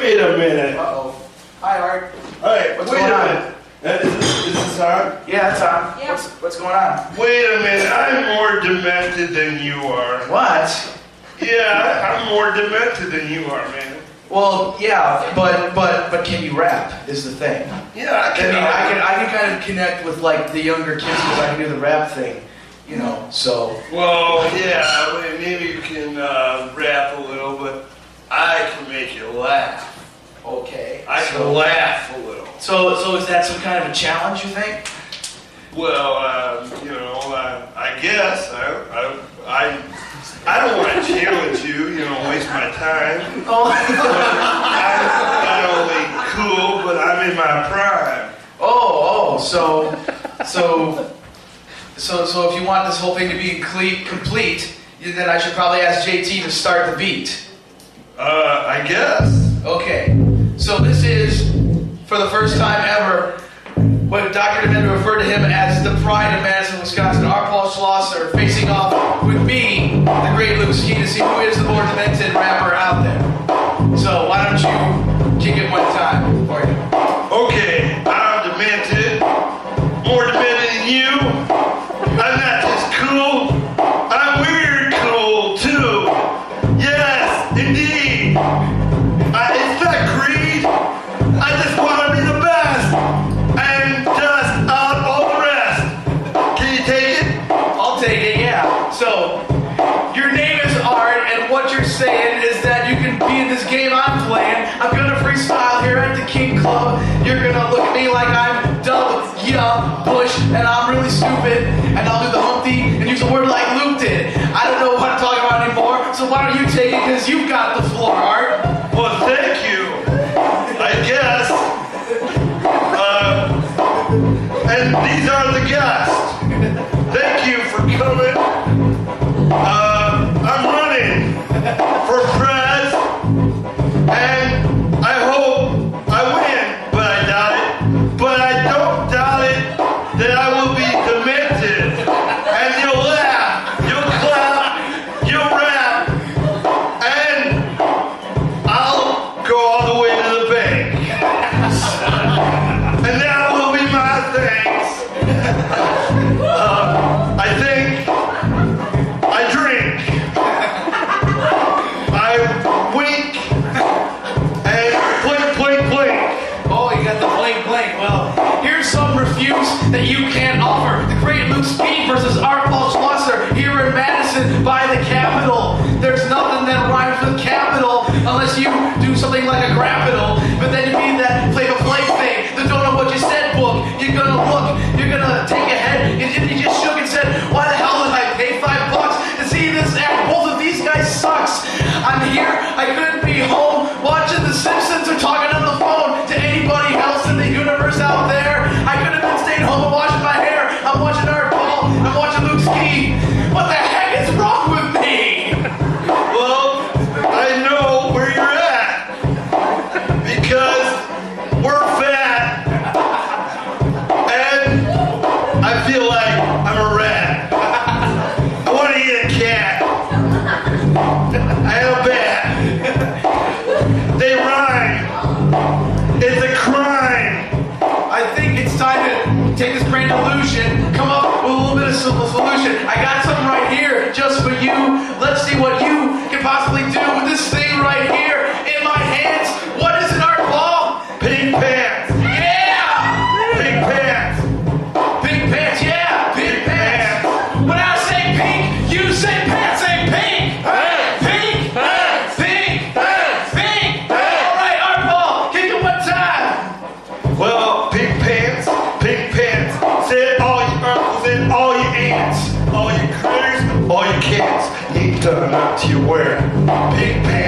Wait a minute. Uh-oh. Hi, Art. Hey, What's wait going a on? minute. Is this on? Yeah, it's on. Yeah. What's going on? Wait a minute. I'm more demented than you are. What? Yeah, I'm more demented than you are, man. Well, yeah, but can you rap? Is the thing. Yeah, I can. I can kind of connect with like the younger kids because I can do the rap thing, you know. So. Well, yeah, maybe you can rap a little, but I can make you laugh. Okay. I can laugh a little. So is that some kind of a challenge? You think? Well, I guess I don't want to challenge you, waste my time. Oh. I'm not only cool, but I'm in my prime. So if you want this whole thing to be complete, then I should probably ask JT to start the beat. I guess. Okay. So this is, for the first time ever, what Dr. Demento referred to him as the pride of Madison, Wisconsin, R. Paul Schlosser, facing off with me, the great Luke Ski, to see who is the more demented rapper out there. So why don't you kick it one time for you? Okay, I'm demented. More demented than you. I'm not just cool. I'm weird cool, too. Yes, indeed. It's not greed. I just want to be the best. And just out all the rest. Can you take it? I'll take it, yeah. So, your name is Art, and what you're saying is that you can be in this game I'm playing. I'm gonna freestyle here at the King Club. You're gonna look at me like I'm Dub, Yup, Bush, and I'm really stupid. And I'll do the Humpty and use a word like Luke did. I don't know what I'm talking about anymore, so why don't you take it, because you've got the floor, Art. Well, thank you. I guess. And these are the guests. Thank you for coming. I'm running for prez, and I hope I win, but I doubt it. But I don't doubt it that I will be demented, and you'll laugh, you'll clap, you'll rap, and I'll go all the way to the bank. And that will be my thanks. I think I drink. I wink and blink, blink, blink. Oh, you got the blank blank. Well, here's some refuse that you can't offer. The great Luke Speed versus Art Paul Schlosser here in Madison by the Capitol. There's nothing that rhymes with capital unless you do something like a graphital. But then you mean that Flavor Flav thing, the don't know what you said book. You're gonna look, you're gonna take a head, and you just shook and said, why the hell did I pay $5 to see this act? Both of these guys sucks. I'm here, I couldn't be home watching The Simpsons or talking on the phone to anybody else in the universe out there. I could have been staying home and washing my hair. I'm watching Art Paul, I'm watching Luke Ski. What the heck is wrong with me? Well, I know where you're at because we're fat and I feel like I'm a rat. I want to eat a cat and a bat. They rhyme. It's a crime. I think it's time to take this brain delusion, come up with a little bit of solution. I got something right here just for you. Let's see what you can possibly do with this thing right here in my hands. What is it, Art Paul? Pink pants. Yeah! Pink pants. Pink pants, yeah! Pink pants! When I say pink, you say pants, say pink! Pink! Pink! Pink! Alright, Art Paul, kick it one time! Well, pink pants. Said all your uncles and all your aunts, all your critters, all your cats need to turn up to your wear. Pink pants.